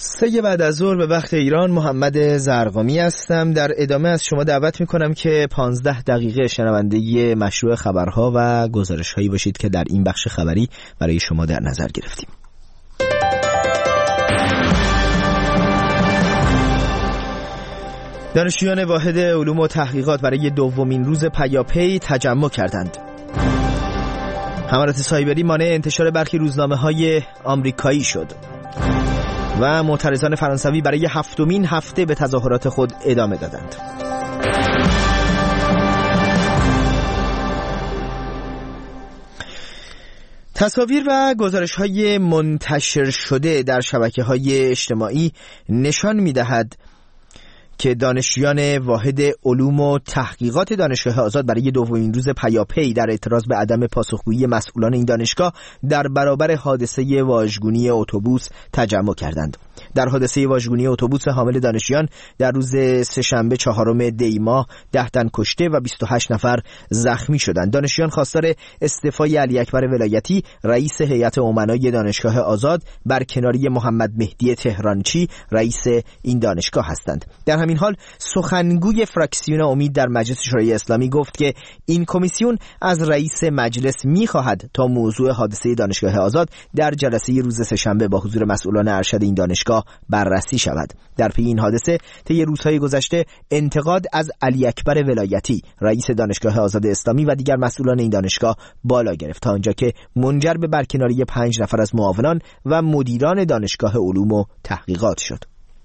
3 بعد از ظهر به وقت ایران، محمد زرقامی هستم. در ادامه از شما دعوت میکنم که 15 دقیقه شنونده مشروع خبرها و گزارش‌هایی باشید که در این بخش خبری برای شما در نظر گرفتیم. دانشجویان واحد علوم و تحقیقات برای دومین روز پیاپی تجمع کردند. حملات سایبری مانع انتشار برخی روزنامه‌های آمریکایی شد و معترضان فرانسوی برای 7مین هفته به تظاهرات خود ادامه دادند. تصاویر و گزارش‌های منتشر شده در شبکه‌های اجتماعی نشان می‌دهد که دانشجویان واحد علوم و تحقیقات دانشگاه آزاد برای دومین روز پیاپی در اعتراض به عدم پاسخگویی مسئولان این دانشگاه در برابر حادثه واژگونی اتوبوس تجمع کردند. در حادثه واژگونی اتوبوس حامل دانشجویان در روز سه‌شنبه 4 دی ماه 10 تن کشته و 28 نفر زخمی شدند. دانشجویان خواستار استعفای علی اکبر ولایتی، رئیس هیئت امنای دانشگاه آزاد، برکناری محمد مهدی تهرانچی، رئیس این دانشگاه هستند. در همین حال سخنگوی فراکسیون امید در مجلس شورای اسلامی گفت که این کمیسیون از رئیس مجلس می‌خواهد تا موضوع حادثه دانشگاه آزاد در جلسه روز سه‌شنبه با حضور مسئولان ارشد این دانشگاه بررسی شود. در پی این حادثه طی روزهای گذشته انتقاد از علی اکبر ولایتی، رئیس دانشگاه آزاد اسلامی و دیگر مسئولان این دانشگاه بالا گرفت، تا آنجا که منجر به برکناری 5 نفر از معاونان و مدیران دانشگاه علوم و تحقیقات شد.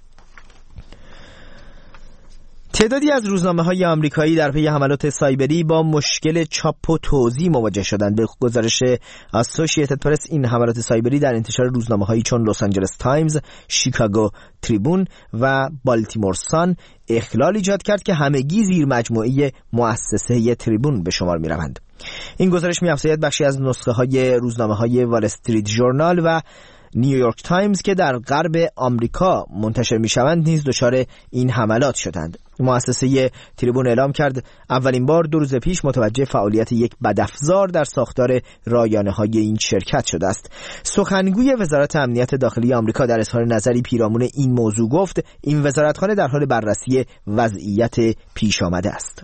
تعدادی از روزنامه‌های آمریکایی در پی حملات سایبری با مشکل چاپ و توزیع مواجه شدند. به گزارش اسوسییتد پرس، این حملات سایبری در انتشار روزنامه‌هایی چون لس آنجلس تایمز، شیکاگو تریبون و بالتیمور سان اخلال ایجاد کرد که همگی زیر مجموعه مؤسسه تریبون به شمار می‌روند. این گزارش می‌افزاید بخشی از نسخه‌های روزنامه‌های وال استریت ژورنال و نیویورک تایمز که در غرب آمریکا منتشر می‌شوند نیز دچار این حملات شدند. مؤسسه تریبون اعلام کرد اولین بار 2 روز پیش متوجه فعالیت یک بدافزار در ساختار رایانه‌های این شرکت شده است. سخنگوی وزارت امنیت داخلی آمریکا در اظهار نظری پیرامون این موضوع گفت این وزارتخانه در حال بررسی وضعیت پیش آمده است.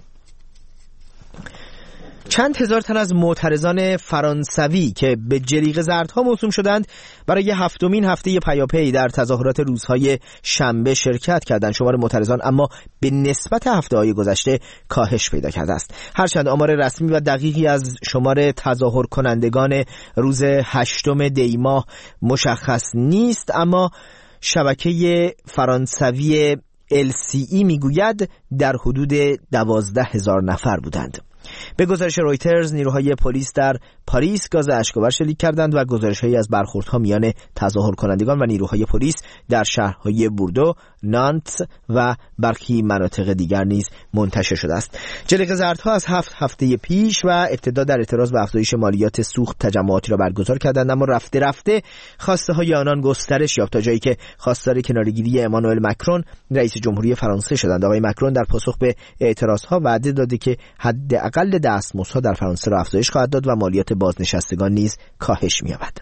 چند هزار تن از معترضان فرانسوی که به جلیقه زردها موسوم شدند برای 7مین هفته پیاپی در تظاهرات روزهای شنبه شرکت کردند. شمار معترضان اما به نسبت هفته‌های گذشته کاهش پیدا کرده است. هرچند آمار رسمی و دقیقی از شمار تظاهر کنندگان روز 8 دی ماه مشخص نیست، اما شبکه فرانسوی LCE میگوید در حدود 12,000 نفر بودند. به گزارش رویترز، نیروهای پلیس در پاریس گاز اشک‌آور شلیک کردند و گزارش‌هایی از برخوردها میان تظاهر کنندگان و نیروهای پلیس در شهرهای بوردو، نانت و برخی مناطق دیگر نیز منتشر شده است. جلیقه زردها از 7 هفته پیش و ابتدا در اعتراض به افزایش مالیات سوخت تجمعاتی را برگزار کردند، اما رفته رفته خواسته‌های آنان گسترش یافت تا جایی که خواستار کناره‌گیری امانوئل مکرون رئیس جمهوری فرانسه شدند. آقای مکرون در پاسخ به اعتراضها وعده داده که حداقل دستمزدها در فرانسه را افزایش خواهد داد و مالیات بازنشستگان نیز کاهش می‌یابد.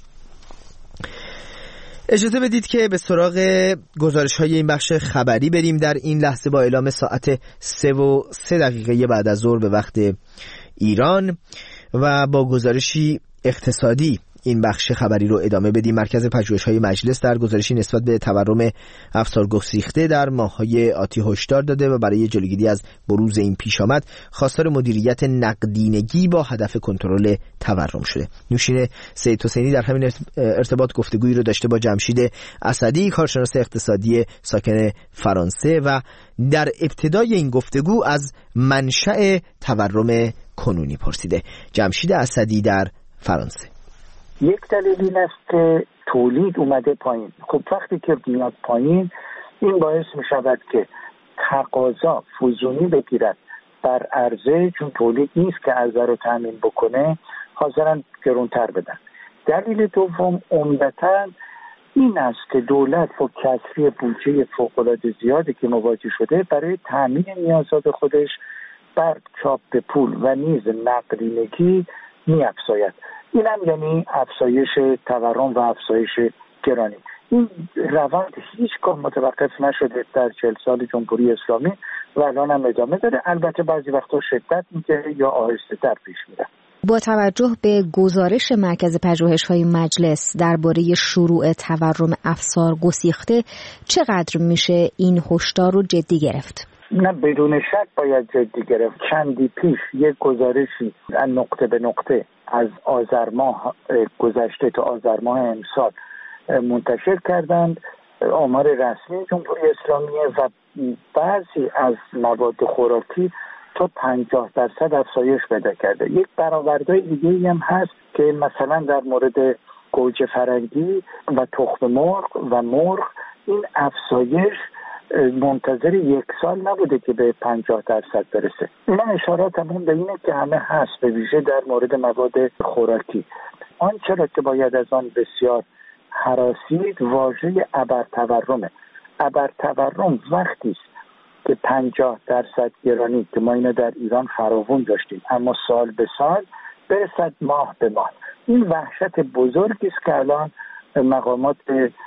اجازه بدید که به سراغ گزارش‌های این بخش خبری بریم. در این لحظه با اعلام ساعت 3:03 بعد از ظهر به وقت ایران و با گزارشی اقتصادی این بخش خبری رو ادامه بدیم. مرکز پژوهش‌های مجلس در گزارشی نسبت به تورم افزارگسیخته در ماه‌های آتی هشدار داده و برای جلوگیری از بروز این پیش آمد خواستار مدیریت نقدینگی با هدف کنترل تورم شده. نوشین سید حسینی در همین ارتباط گفتگویی رو داشته با جمشید اسدی، کارشناس اقتصادی ساکن فرانسه، و در ابتدای این گفتگو از منشأ تورم کنونی پرسیده. جمشید اسدی در فرانسه: یک دلیل این است که تولید اومده پایین. خب وقتی که میاد پایین این باعث می شود که تقاضا فزونی بگیرد بر عرضه، چون تولید نیست که عرضه رو تامین بکنه، حاضرن گرونتر بدن. دلیل دوم عمدتاً این است که دولت با کسری بودجه فوق‌العاده زیادی که مواجه شده برای تامین نیازات خودش بر چاپ پول و نیز نقدینگی می افزاید. این هم یعنی افزایش تورم و افزایش گرانی. این روند هیچگاه متوقف نشده در 40 سال جمهوری اسلامی و الان هم ادامه داره. البته بعضی وقتا شدت میگیره یا آهسته تر پیش میره. با توجه به گزارش مرکز پژوهش‌های مجلس درباره شروع تورم افسار گسیخته، چقدر میشه این هشدار رو جدی گرفت؟ نه بدون شک باید جدی گرفت. چندی پیش یک گزارشی نقطه به نقطه از آذر ماه گذشته تا آذر ماه امسال منتشر کردند، آمار رسمی جمهوری اسلامی، و بعضی از مواد خوراکی تا 50% افزایش پیدا کرده. یک برآوردهای دیگه هم هست که مثلا در مورد گوجه فرنگی و تخم مرغ و مرغ این افزایش منتظر 1 سال نبوده که به 50% برسه. اینا اشارات همون به اینه که همه هست، به ویژه در مورد مواد خوراکی. آنچه را که باید از آن بسیار هراسید واژه ابرتورمه. ابرتورم وقتی است که 50% گرانی که ما اینو در ایران فراوون داشتیم، اما سال به سال برسد ماه به ماه. این وحشت بزرگی است که الان مقامات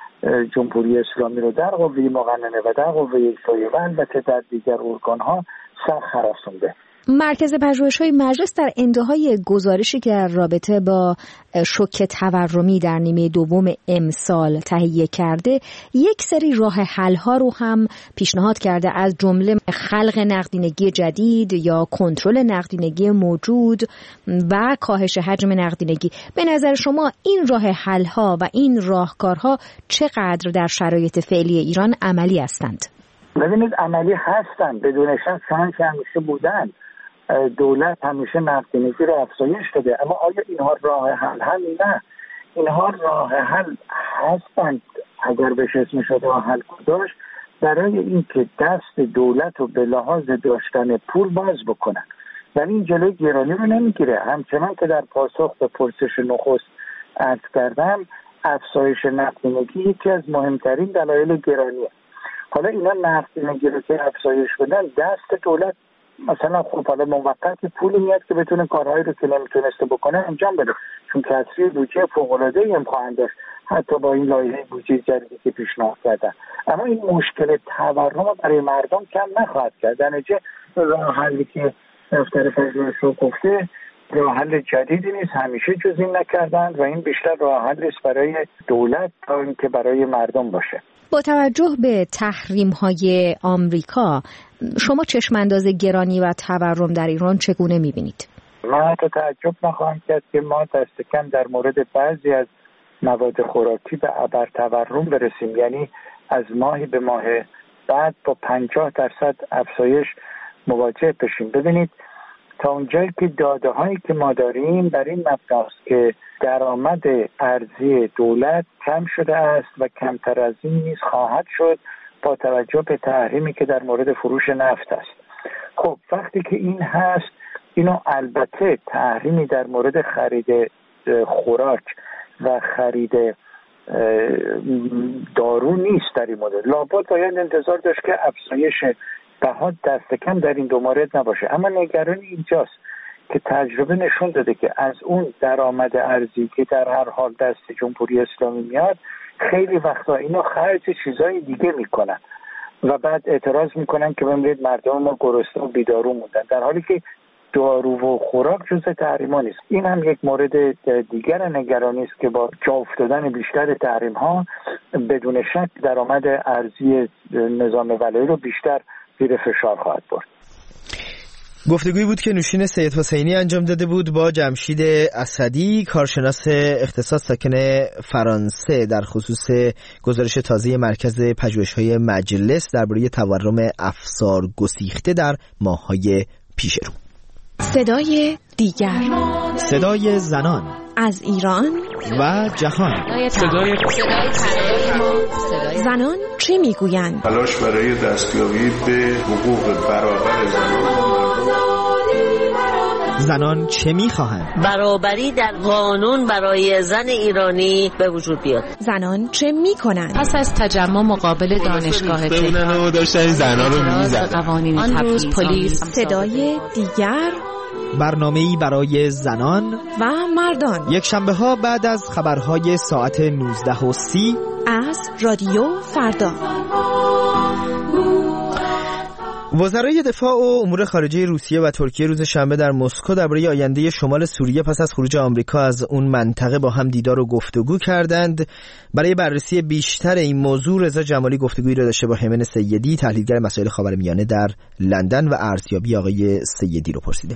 جمهوری اسلامی رو در قوه مقننه و در قوه اجرایی و البته در دیگر ارگان‌ها سرخراسونده. مرکز پژوهش‌های مجلس در انتهای گزارشی که در رابطه با شوک تورمی در نیمه دوم امسال تهیه کرده، یک سری راه حل‌ها رو هم پیشنهاد کرده، از جمله خلق نقدینگی جدید یا کنترل نقدینگی موجود و کاهش حجم نقدینگی. به نظر شما این راه حل‌ها و این راهکارها چقدر در شرایط فعلی ایران عملی هستند؟ ببینید عملی هستند، بدون شک همیشه بودن. دولت همیشه نقدینگی رو افزایش داده، اما آیا اینها راه حل نه؟ اینها راه حل هستند اگر بشه اسمش راه حل گذاشت، برای اینکه دست دولت رو به لحاظ داشتن پول باز بکنن، ولی این جلوی گرانی رو نمیگیره. همچنان که در پاسخ به پرسش نخست عرض کردم، افزایش نقدینگی یکی از مهمترین دلایل گرانیه. حالا اینا نقدینگی رو که افزایش بدن، دست دولت مثلا خب حالا موقتی پولی میاد که بتونه کارهایی رو که نمیتونسته بکنه انجام بده، چون کسری بودجه فوق‌العاده‌ای هم خواهند داشت حتی با این لایحه بودجه جدیدی که پیشنهاد کردن. اما این مشکل تورم برای مردم کم نخواهد کرد. در نتیجه راه حلی که دفتر پژوهش رو گفته راه حل جدیدی نیست، همیشه جز این نکردن و این بیشتر راه حلی است برای دولت تا اینکه برای مردم باشه. با توجه به تحریم‌های آمریکا، شما چشم‌انداز گرانی و تورم در ایران چگونه می‌بینید؟ من حتی تعجب نخواهم کرد که ما دست کم در مورد بعضی از مواد خوراکی به ابرتورم برسیم، یعنی از ماهی به ماه بعد با 50% افزایش مواجه بشیم. ببینید تا اونجایی که داده‌هایی که ما داریم بر این مبناست که درآمد ارزی دولت کم شده است و کمتر از این نیز خواهد شد با توجه به تحریمی که در مورد فروش نفت است. خب وقتی که این هست، اینو البته تحریمی در مورد خرید خوراک و خرید دارو نیست در این مورد. لابد باید انتظار داشت که افزایش بها دست کم در این دو مورد نباشه. اما نگرانی اینجاست که تجربه نشون داده که از اون درآمد ارزی که در هر حال دست جمهوری اسلامی میاد، خیلی وقتا اینو خرج چیزای دیگه میکنن و بعد اعتراض میکنن که ببینید مردم ما گرسنه و بیدارو موندن، در حالی که دارو و خوراک جزء تحریم‌ها نیست. این هم یک مورد دیگر نگرانی است که با جا افتادن بیشتر تحریم‌ها بدون شک درآمد ارزی نظام ولایی رو بیشتر زیر فشار خواهد برد. گفتگویی بود که نوشین سید حسینی انجام داده بود با جمشید اسدی، کارشناس اقتصاد ساکن فرانسه، در خصوص گزارش تازه مرکز پژوهش‌های مجلس درباره تورم افسار گسیخته در ماه‌های پیش رو. صدای دیگر، صدای زنان از ایران و جهان. صدای زنان چه میگویند؟ تلاش برای دستیابی به حقوق برابر زنان چه میخواهند؟ برابری در قانون برای زن ایرانی به وجود بیاد. زنان چه میکنند؟ پس از تجمع مقابل دانشگاه تهران داشتن زنان رو میزدن. قوانین آن روز پلیس. صدای دیگر، برنامه‌ای برای زنان و مردان، یک شنبه ها بعد از خبرهای ساعت 19:30 از رادیو فردا. وزرای دفاع و امور خارجه روسیه و ترکیه روز شنبه در مسکو درباره آینده شمال سوریه پس از خروج آمریکا از اون منطقه با هم دیدار و گفتگو کردند. برای بررسی بیشتر این موضوع رضا جمالی گفتگویی را داشته با همن سیدی، تحلیلگر مسائل خاورمیانه در لندن، و ارزیابی آقای سیدی رو پرسیده.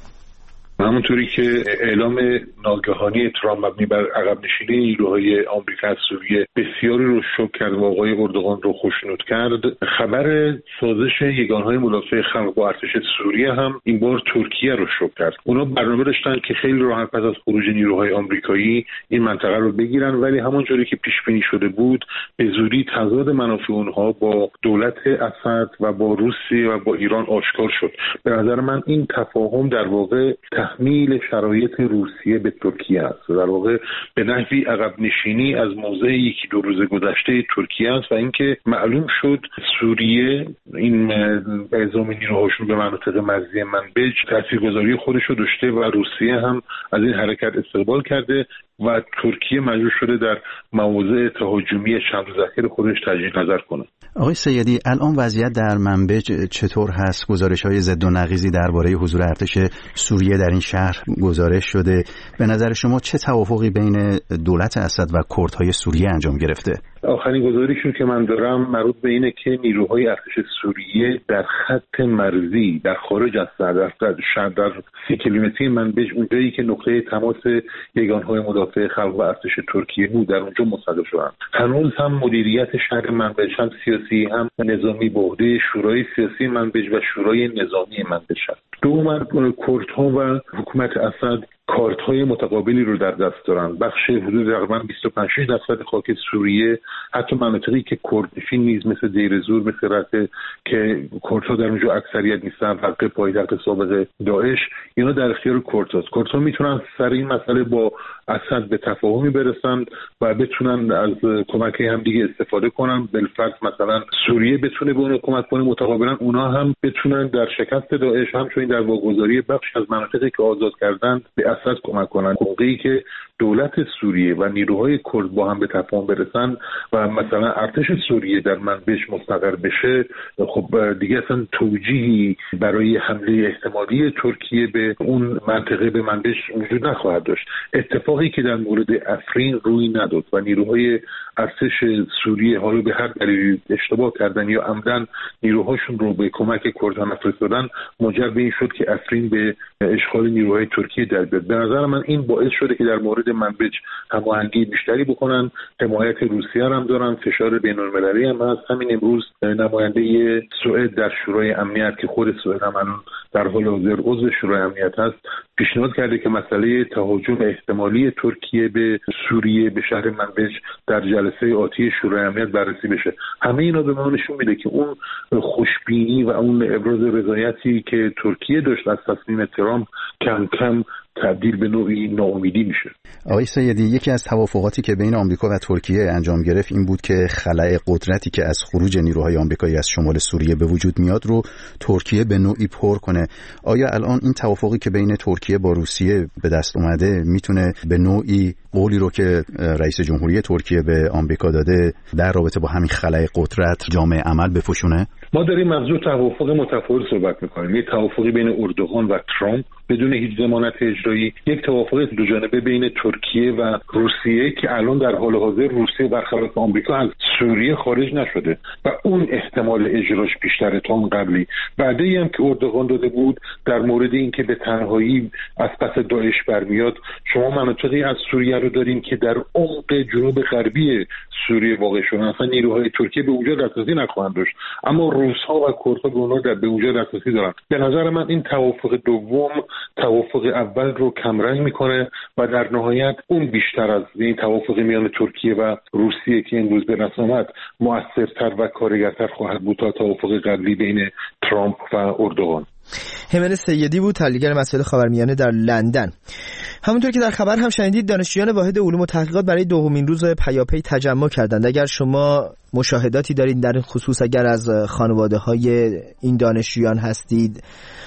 همونطوری که اعلام ناگهانی ترامپ مبنی بر عقب نشینی نیروهای آمریکا از سوریه بسیاری رو شوک کرد و آقای اردوغان رو خوشنود کرد، خبر سازش یگانهای مدافع خلق با ارتش سوریه هم این بار ترکیه رو شوک کرد. اونا برنامه داشتن که خیلی راحت پس از خروج نیروهای آمریکایی این منطقه رو بگیرن، ولی همونجوری که پیش بینی شده بود به زودی تضاد منافع اونها با دولت اسد و با روسیه و با ایران آشکار شد. به نظر من این تفاهم در واقع تحمیل شرایط روسیه به ترکیه است، در واقع به نحوی عقب نشینی از موضع یکی دو روز گذشته ترکیه است و اینکه معلوم شد سوریه این اعزام نیروهاشون به مناطق مرزی منبج تاثیرگذاری خودش رو داشته و روسیه هم از این حرکت استقبال کرده و ترکیه مجبور شده در مواضع تهاجمی چند روز اخیر خودش تجدید نظر کنه. آقای سیدی، الان وضعیت در منبج چطور هست؟ گزارش‌های ضد و نقیضی درباره حضور ارتش سوریه در این شهر گزارش شده. به نظر شما چه توافقی بین دولت اسد و کردهای سوریه انجام گرفته؟ آخرین گزارشی که من دارم مربوط به اینه که نیروهای ارتش سوریه در خط مرزی در خارج از شهر در 30 کیلومتری منبج، اونجایی که نقطه تماس یگانهای مدافع خلق و ارتش ترکیه بود، در اونجا مستقر شدند. هنوز هم مدیریت شهر منبج هم سیاسی هم نظامی به عهده شورای سیاسی منبج و شورای نظامی منبج است. دوما کردها و حکومت اسد کارت‌های متقابلی رو در دست دارن. بخش حدود تقریباً 25% خاک سوریه، حتی مناطقی که کردنشین نیز مثل دیر زور، مثل رقه که کردها در اونجا اکثریت نیستن، رقه پایتخت سابق داعش، اینا در اختیار کردهاست. کردها میتونن سر این مسئله با اسد به تفاهمی برسن و بتونن از کمک هم دیگه استفاده کنن. بالفرض مثلا سوریه بتونه به اون کمک کنه، متقابلا اونا هم بتونن در شکست داعش، همچنین در واگذاری بخش از مناطقی که آزاد کردن به اسد کمک کنن. موقعی که دولت سوریه و نیروهای کرد با هم به تفاهم برسن و مثلا ارتش سوریه در منبج مستقر بشه، خب دیگه اصلا توجیهی برای حمله احتمالی ترکیه به اون منطقه به منبج وجود نخواهد داشت. اتفاقی که در مورد افرین روی نداد و نیروهای ارتش سوریه حالا به هر دلیلی اشتباه کردن یا عمدن نیروهاشون رو به کمک کردها نفرستادن، منجر به این شد که افرین به اشغال نیروهای ترکیه در بیاد. به نظر من این باعث شده که در مورد منبج هماهنگی بیشتری بکنن. حمایت روسیه هم دارن، فشار بین‌المللی هم هست. همین امروز نماینده سوئد در شورای امنیت که خود سوئد هم الان در حال حاضر عضو شورای امنیت هست، پیشنهاد کرده که مسئله تهاجم احتمالی ترکیه به سوریه به شهر منبج در جلسه آتی شورای امنیت بررسی بشه. همه اینا به ما نشون میده که اون خوشبینی و اون ابراز رضایتی که ترکیه داشت از تصمیم ترامپ کم کم تبدیل به نوعی ناامیدی میشه. آقای سیدی، یکی از توافقاتی که بین آمریکا و ترکیه انجام گرفت این بود که خلأ قدرتی که از خروج نیروهای آمریکایی از شمال سوریه به وجود میاد رو ترکیه به نوعی پر کنه. آیا الان این توافقی که بین ترکیه با روسیه به دست اومده میتونه به نوعی قولی رو که رئیس جمهوری ترکیه به آمریکا داده در رابطه با همین خلأ قدرت جامعه عمل بپوشونه؟ ما داریم موضوع توافق متفاوت صحبت می‌کنیم. یک توافقی بین اردوغان و ترامپ بدون هیچ ضمانت اجرایی، یک توافق دو جانبه بین ترکیه و روسیه که الان در حال حاضر روسیه برخلاف آمریکا از سوریه خارج نشده و اون احتمال اجراش بیشتره تا اون قبلی. بعدی هم که اردوغان داده بود در مورد اینکه به تنهایی از پس داعش برمیاد، شما مناطقی از سوریه رو دارین که در عمق جنوب غربی سوریه واقع شدن، اصلا نیروهای ترکیه به اونجا دسترسی نخواهند داشت، اما روس‌ها و کردها به اونها به اونجا دسترسی دارن. به نظر من این توافق دوم توافق اول رو کمرنگ میکنه و در نهایت اون بیشتر از این توافق میان ترکیه و روسیه که امروز به دست آمد مؤثرتر و کارگرتر خواهد بود تا توافق قبلی بین ترامپ و اردوغان. همن سیدی بود، تحلیلگر مسائل خاورمیانه در لندن. همونطور که در خبر هم شنیدید، دانشجویان واحد علوم و تحقیقات برای دومین روز پیاپی تجمع کردند. اگر شما مشاهداتی دارید در این خصوص، اگر از خانواده‌های این دانشجویان هستید،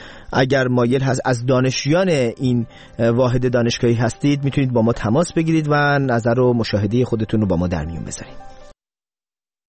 اگر مایل هست از دانشجویان این واحد دانشگاهی هستید، میتونید با ما تماس بگیرید و نظر و مشاهده خودتون رو با ما در میون بذارید.